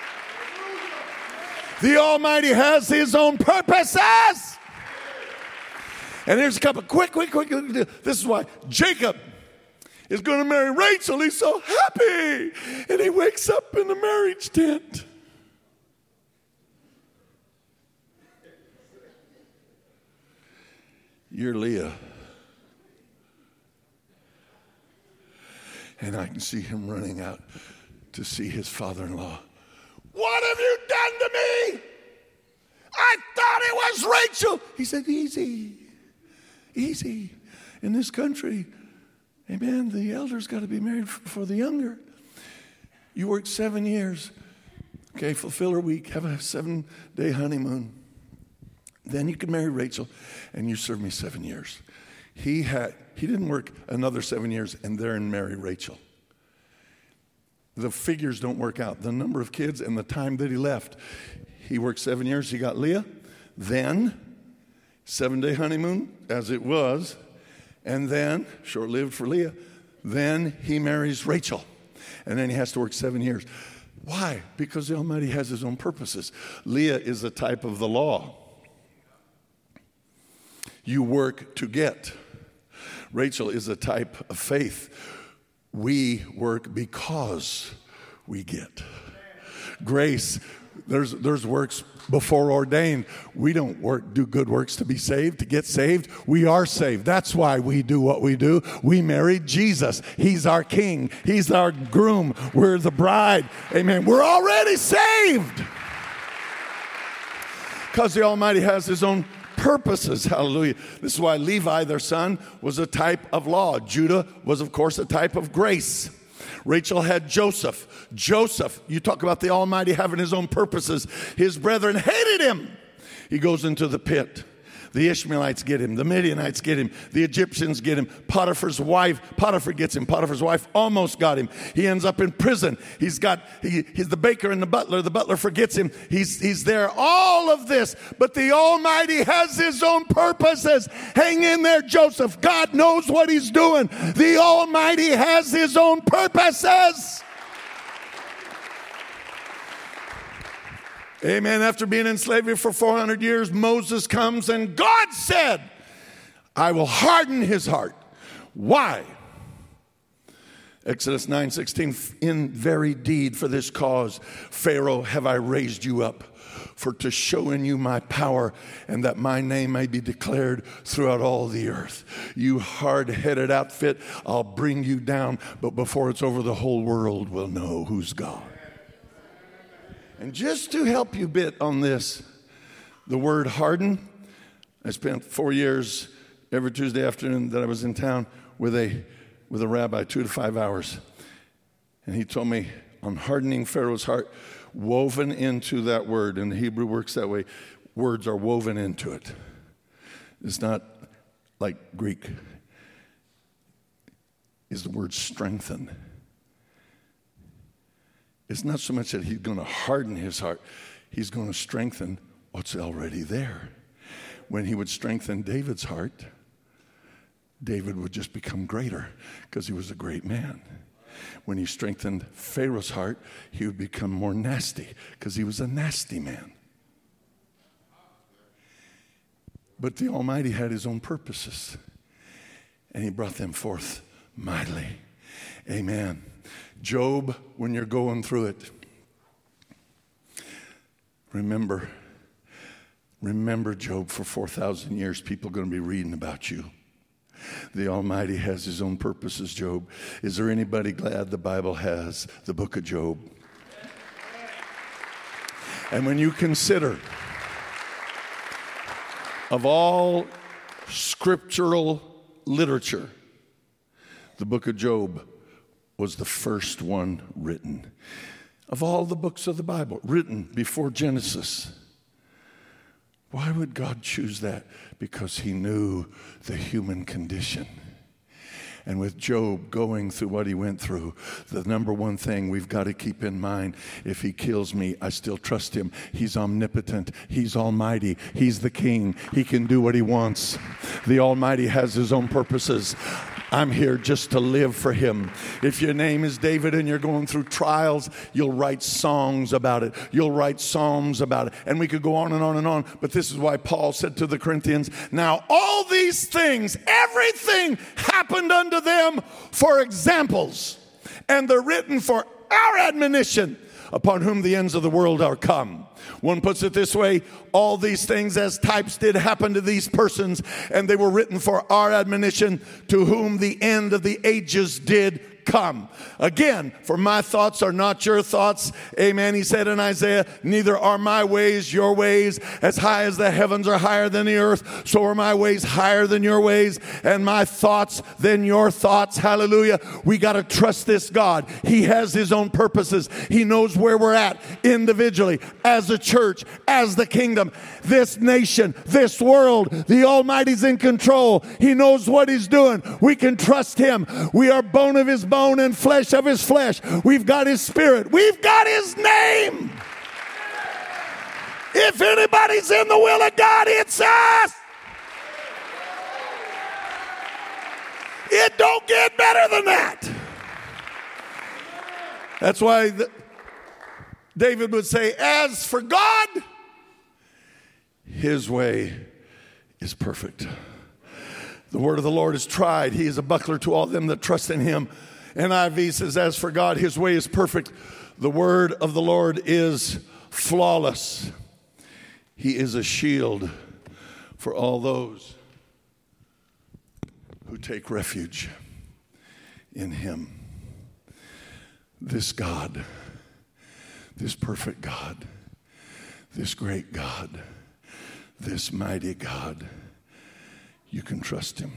The Almighty has His own purposes. And here's a couple, quick. This is why Jacob is going to marry Rachel. He's so happy. And he wakes up in the marriage tent. You're Leah. And I can see him running out to see his father-in-law. What have you done to me? I thought it was Rachel. He said, easy. In this country, amen, the elder's got to be married for the younger. You work 7 years. Okay, fulfill her week. Have a 7-day honeymoon. Then you can marry Rachel, and you serve me 7 years. He didn't work another 7 years and then marry Rachel. The figures don't work out. The number of kids and the time that he left. He worked 7 years. He got Leah. Then 7-day honeymoon, as it was, and then, short-lived for Leah, then he marries Rachel, and then he has to work 7 years. Why? Because the Almighty has His own purposes. Leah is a type of the law. You work to get. Rachel is a type of faith. We work because we get. Grace, there's works before ordained. We don't do good works to be saved, to get saved. We are saved. That's why we do what we do. We married Jesus. He's our king. He's our groom. We're the bride. Amen. We're already saved. Because the Almighty has His own purposes. Hallelujah. This is why Levi, their son, was a type of law. Judah was, of course, a type of grace. Rachel had Joseph. Joseph, you talk about the Almighty having His own purposes. His brethren hated him. He goes into the pit. The Ishmaelites get him. The Midianites get him. The Egyptians get him. Potiphar gets him. Potiphar's wife almost got him. He ends up in prison. He's the baker and the butler. The butler forgets him. He's there. All of this. But the Almighty has His own purposes. Hang in there, Joseph. God knows what He's doing. The Almighty has His own purposes. Amen. After being in slavery for 400 years, Moses comes and God said, I will harden his heart. Why? Exodus 9:16, in very deed for this cause, Pharaoh, have I raised you up, for to show in you my power, and that my name may be declared throughout all the earth. You hard-headed outfit, I'll bring you down, but before it's over, the whole world will know who's God. And just to help you a bit on this, the word harden, I spent 4 years every Tuesday afternoon that I was in town with a rabbi, 2 to 5 hours. And he told me on hardening Pharaoh's heart, woven into that word, and the Hebrew works that way, words are woven into it. It's not like Greek. Is the word strengthen. It's not so much that he's going to harden his heart. He's going to strengthen what's already there. When he would strengthen David's heart, David would just become greater because he was a great man. When he strengthened Pharaoh's heart, he would become more nasty because he was a nasty man. But the Almighty had his own purposes, and he brought them forth mightily. Amen. Job, when you're going through it, remember Job. For 4,000 years, people are going to be reading about you. The Almighty has his own purposes, Job. Is there anybody glad the Bible has the book of Job? And when you consider of all scriptural literature, the book of Job was the first one written. Of all the books of the Bible, written before Genesis. Why would God choose that? Because he knew the human condition. And with Job going through what he went through, the number one thing we've got to keep in mind, if he kills me, I still trust him. He's omnipotent. He's almighty. He's the king. He can do what he wants. The Almighty has his own purposes. I'm here just to live for him. If your name is David and you're going through trials, you'll write songs about it. You'll write psalms about it. And we could go on and on and on. But this is why Paul said to the Corinthians, now all these things, everything happened unto them for examples. And they're written for our admonition, upon whom the ends of the world are come. One puts it this way, all these things as types did happen to these persons, and they were written for our admonition, to whom the end of the ages did come. Again, for my thoughts are not your thoughts. Amen. He said in Isaiah, neither are my ways your ways. As high as the heavens are higher than the earth, so are my ways higher than your ways, and my thoughts than your thoughts. Hallelujah. We got to trust this God. He has his own purposes. He knows where we're at individually, as a church, as the kingdom, this nation, this world. The Almighty's in control. He knows what he's doing. We can trust him. We are bone of his bone and flesh of his flesh. We've got his spirit. We've got his name. If anybody's in the will of God, it's us. It don't get better than that. That's why David would say, as for God, his way is perfect. The word of the Lord is tried. He is a buckler to all them that trust in him. NIV says, as for God, his way is perfect. The word of the Lord is flawless. He is a shield for all those who take refuge in him. This God, this perfect God, this great God, this mighty God, you can trust him.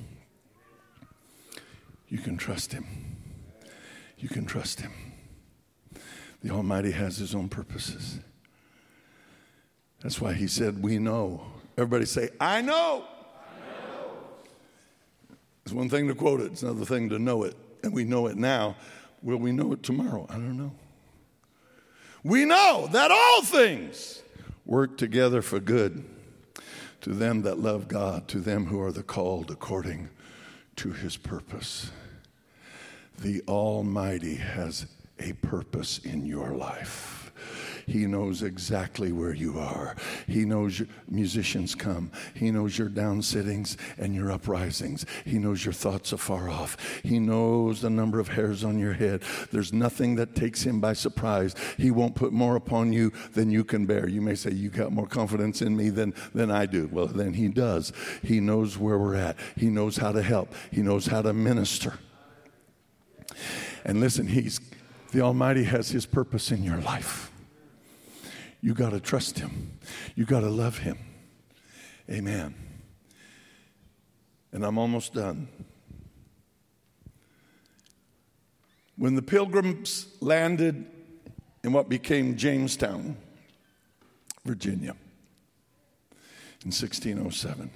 You can trust him. You can trust him. The Almighty has his own purposes. That's why he said, we know. Everybody say, I know. I know. It's one thing to quote it. It's another thing to know it. And we know it now. Will we know it tomorrow? I don't know. We know that all things work together for good to them that love God, to them who are the called according to his purpose. The Almighty has a purpose in your life. He knows exactly where you are. He knows your musicians come. He knows your down sittings and your uprisings. He knows your thoughts afar off. He knows the number of hairs on your head. There's nothing that takes him by surprise. He won't put more upon you than you can bear. You may say, you got more confidence in me than I do. Well, then he does. He knows where we're at. He knows how to help. He knows how to minister. And listen, the Almighty has his purpose in your life. You got to trust him. You got to love him. Amen. And I'm almost done. When the Pilgrims landed in what became Jamestown, Virginia, in 1607,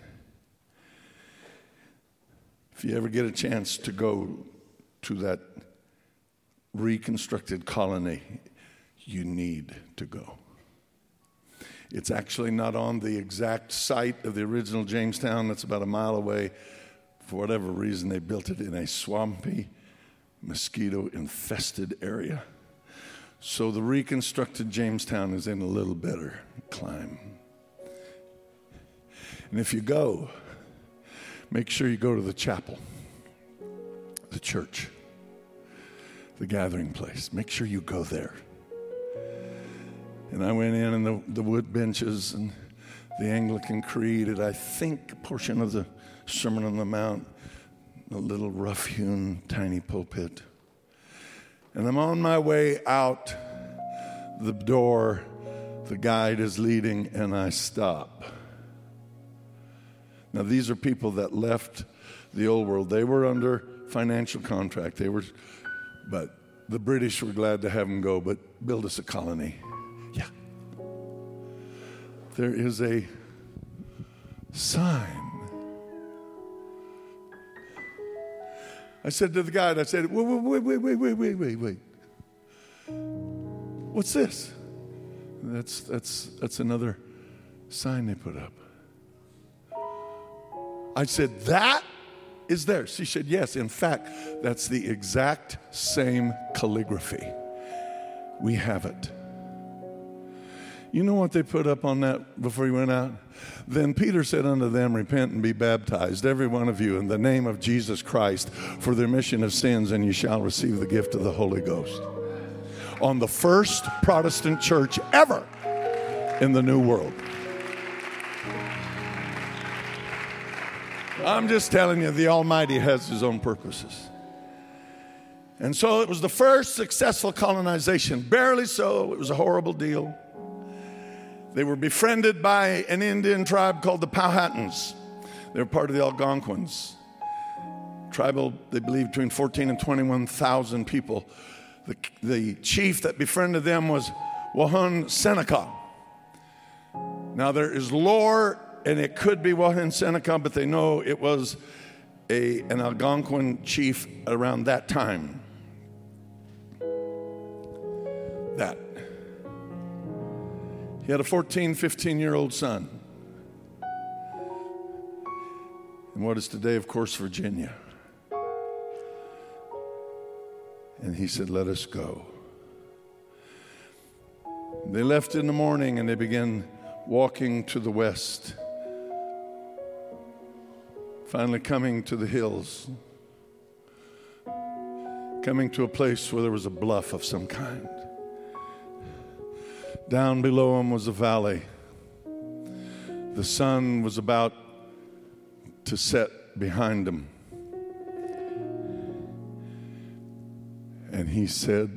if you ever get a chance to go to that reconstructed colony, you need to go. It's actually not on the exact site of the original Jamestown. That's about a mile away. For whatever reason, they built it in a swampy, mosquito-infested area. So the reconstructed Jamestown is in a little better climb. And if you go, make sure you go to the chapel, the church, the gathering place. Make sure you go there. And I went in, and the wood benches and the Anglican Creed, and I think a portion of the Sermon on the Mount, a little rough-hewn, tiny pulpit. And I'm on my way out the door. The guide is leading, and I stop. Now, these are people that left the old world. They were under financial contract. But the British were glad to have them go, but build us a colony. Yeah. There is a sign. I said to the guide, wait. What's this? That's another sign they put up. I said, that is there. She said, yes. In fact, that's the exact same calligraphy. We have it. You know what they put up on that before he went out? Then Peter said unto them, repent and be baptized, every one of you, in the name of Jesus Christ, for the remission of sins, and you shall receive the gift of the Holy Ghost. On the first Protestant church ever in the New World. I'm just telling you, the Almighty has his own purposes. And so it was the first successful colonization. Barely so. It was a horrible deal. They were befriended by an Indian tribe called the Powhatans. They were part of the Algonquins. Tribal, they believed, between 14 and 21,000 people. The chief that befriended them was Wahun Seneca. Now there is lore, and it could be Wahun Seneca, but they know it was an Algonquin chief around that time. He had a 14, 15-year-old son. In what is today, of course, Virginia. And he said, let us go. They left in the morning, and they began walking to the west. Finally coming to the hills. Coming to a place where there was a bluff of some kind. Down below him was a valley. The sun was about to set behind him. And he said,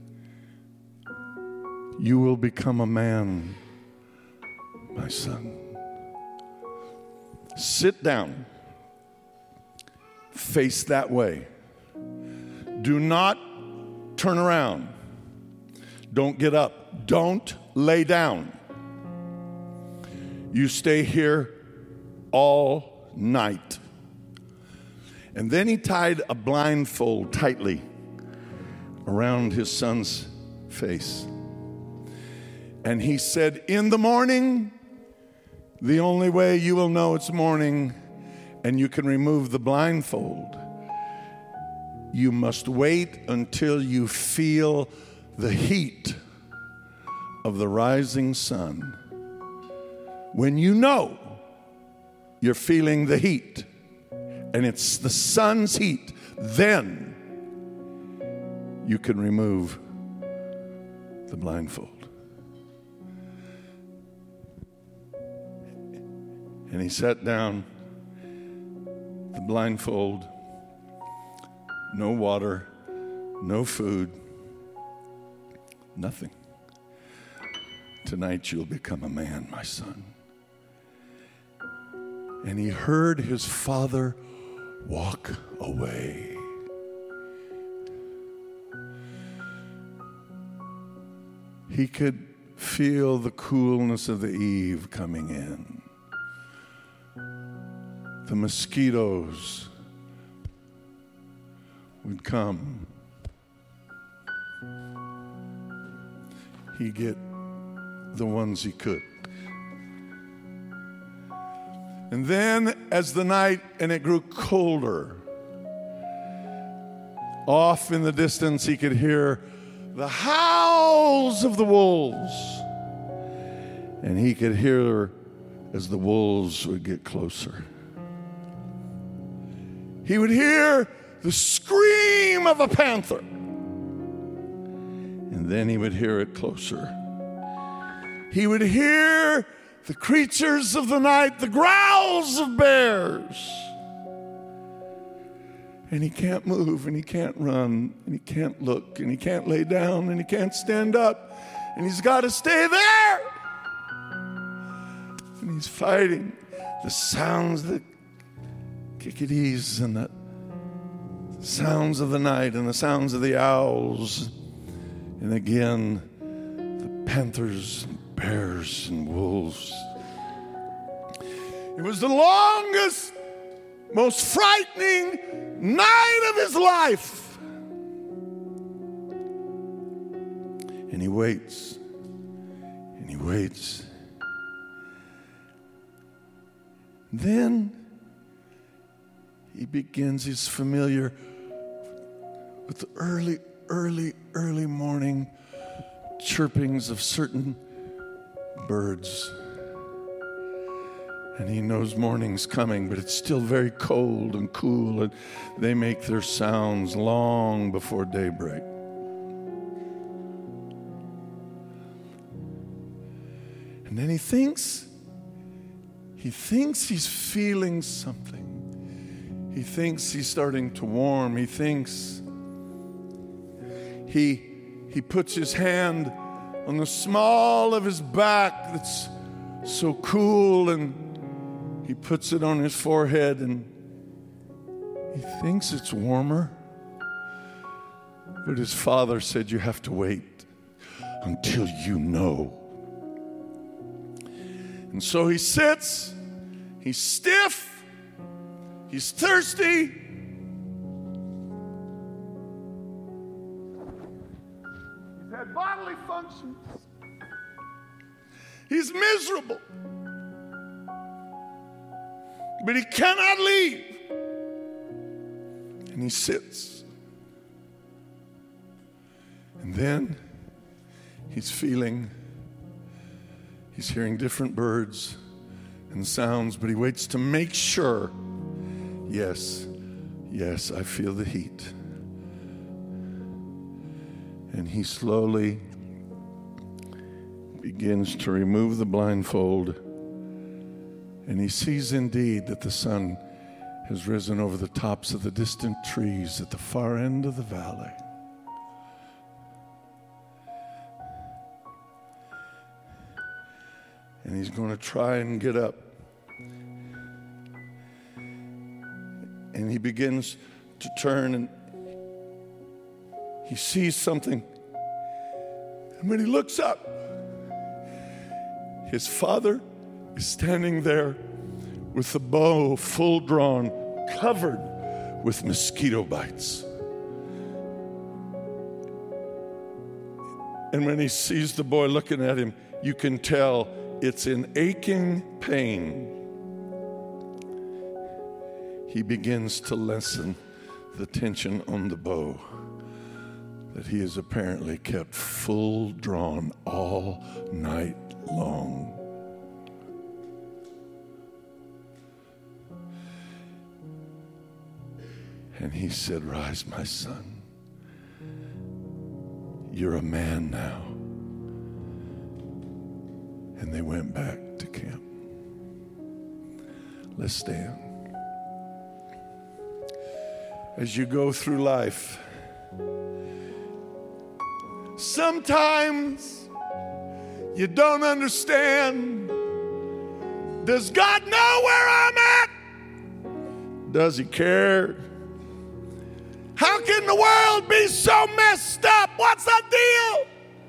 you will become a man, my son. Sit down. Face that way. Do not turn around. Don't get up. Don't lay down. You stay here all night. And then he tied a blindfold tightly around his son's face. And he said, in the morning, the only way you will know it's morning and you can remove the blindfold, you must wait until you feel the heat of the rising sun, when you know you're feeling the heat, and it's the sun's heat, then you can remove the blindfold. And he sat down, the blindfold, no water, no food, nothing. Tonight you'll become a man, my son. And he heard his father walk away. He could feel the coolness of the eve coming in. The mosquitoes would come. He'd get the ones he could. And then as the night and it grew colder, off in the distance he could hear the howls of the wolves. And he could hear as the wolves would get closer. He would hear the scream of a panther. And then he would hear it closer. He would hear the creatures of the night, the growls of bears. And he can't move, and he can't run, and he can't look, and he can't lay down, and he can't stand up, and he's got to stay there. And he's fighting the sounds, the kickadees, and the sounds of the night, and the sounds of the owls, and again, the panthers, bears, and wolves. It was the longest, most frightening night of his life. And he waits, and he waits. Then he begins his familiar with the early morning chirpings of certain birds. And he knows morning's coming, but it's still very cold and cool, and they make their sounds long before daybreak. And then he thinks he's feeling something. He thinks he's starting to warm. He thinks he puts his hand on the small of his back that's so cool, and he puts it on his forehead, and he thinks it's warmer. But his father said, you have to wait until you know. And so he sits, he's stiff, he's thirsty. He's had bodily functions. He's miserable. But he cannot leave. And he sits. And then he's hearing different birds and sounds, but he waits to make sure. Yes, I feel the heat. And he slowly begins to remove the blindfold. And he sees indeed that the sun has risen over the tops of the distant trees at the far end of the valley. And he's going to try and get up. And he begins to turn, and he sees something. And when he looks up, his father is standing there with the bow full drawn, covered with mosquito bites. And when he sees the boy looking at him, you can tell it's in aching pain. He begins to lessen the tension on the bow. that he has apparently kept full drawn all night long. And he said, "Rise, my son. You're a man now." And they went back to camp. Let's stand. As you go through life, sometimes you don't understand. Does God know where I'm at? Does he care? How can the world be so messed up? What's the deal?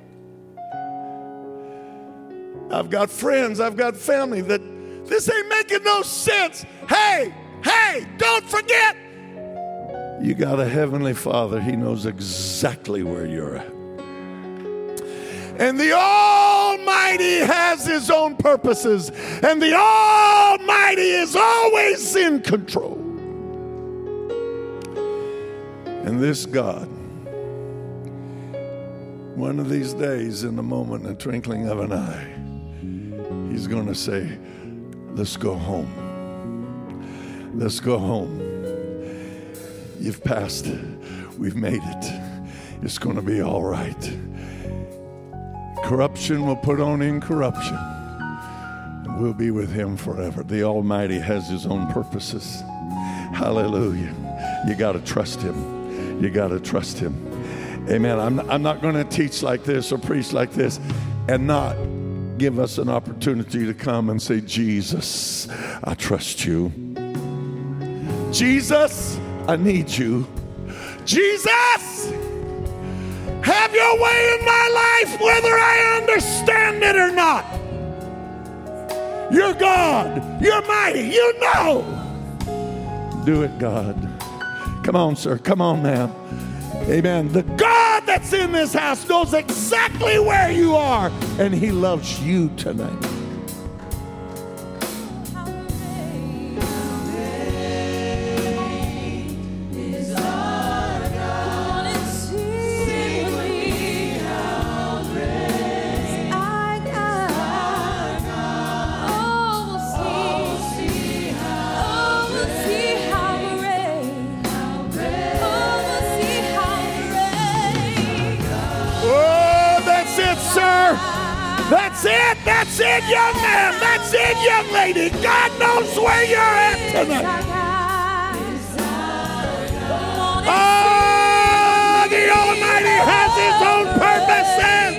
I've got friends, I've got family that this ain't making no sense. Hey, don't forget, you got a heavenly Father. He knows exactly where you're at. And the Almighty has his own purposes. And the Almighty is always in control. And this God, one of these days, in the moment, in the twinkling of an eye, he's going to say, "Let's go home. Let's go home. You've passed. We've made it. It's going to be all right." Corruption will put on incorruption. And we'll be with him forever. The Almighty has his own purposes. Hallelujah. You got to trust him. You got to trust him. Amen. I'm not going to teach like this or preach like this and not give us an opportunity to come and say, "Jesus, I trust you. Jesus, I need you. Jesus, have your way in my life whether I understand it or not. You're God. You're mighty. You know. Do it, God." Come on, sir. Come on, ma'am. Amen. The God that's in this house knows exactly where you are, and he loves you tonight. That's it, young man. That's it, young lady. God knows where you're at tonight. Oh, the Almighty has his own purposes.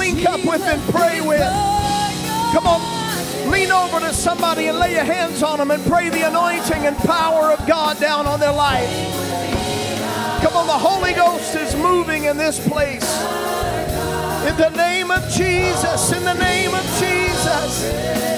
link up with and pray with. Come on, lean over to somebody and lay your hands on them and pray the anointing and power of God down on their life. Come on, the Holy Ghost is moving in this place. In the name of Jesus, in the name of Jesus.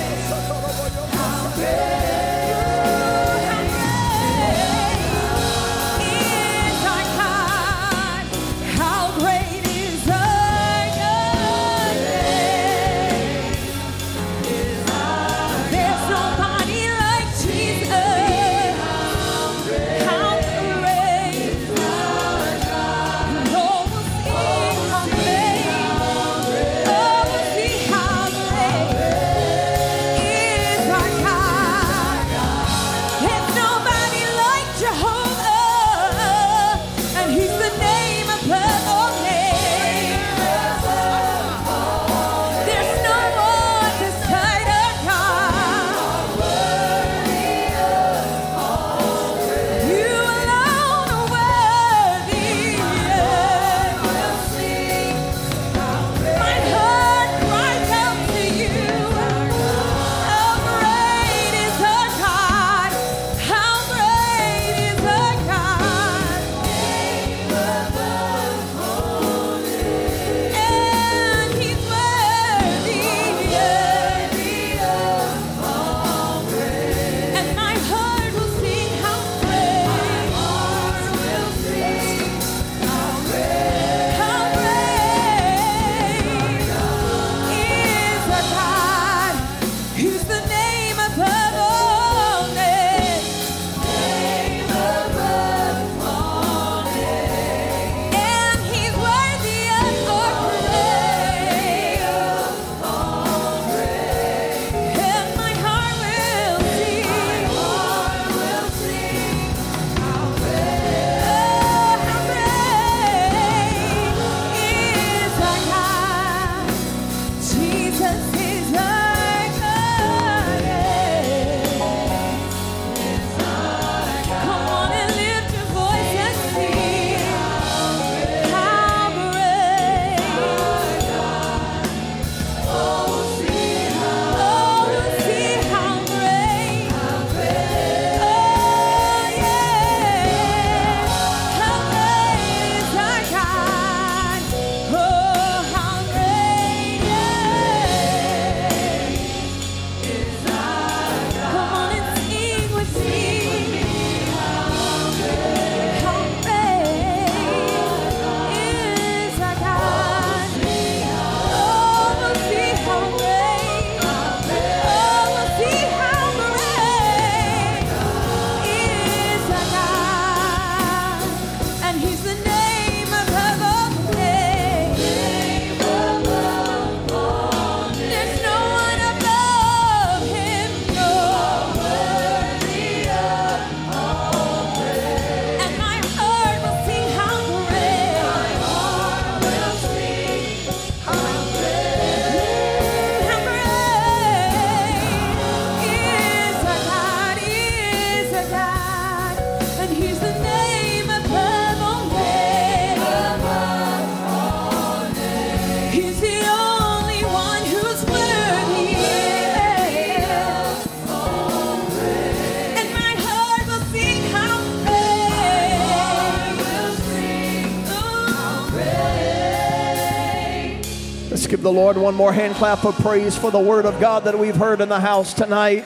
Let's give the Lord one more hand clap of praise for the word of God that we've heard in the house tonight.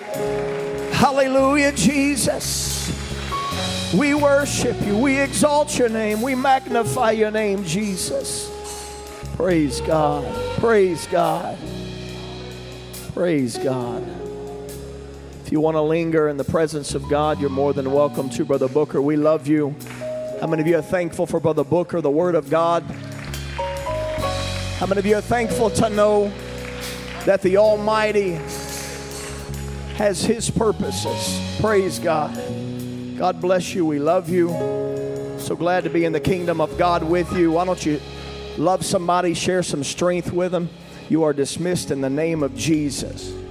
Hallelujah, Jesus. We worship you. We exalt your name. We magnify your name, Jesus. Praise God. Praise God. Praise God. If you want to linger in the presence of God, you're more than welcome to, Brother Booker. We love you. How many of you are thankful for Brother Booker, the Word of God? How many of you are thankful to know that the Almighty has His purposes? Praise God. God bless you. We love you. So glad to be in the kingdom of God with you. Why don't you love somebody, share some strength with them? You are dismissed in the name of Jesus.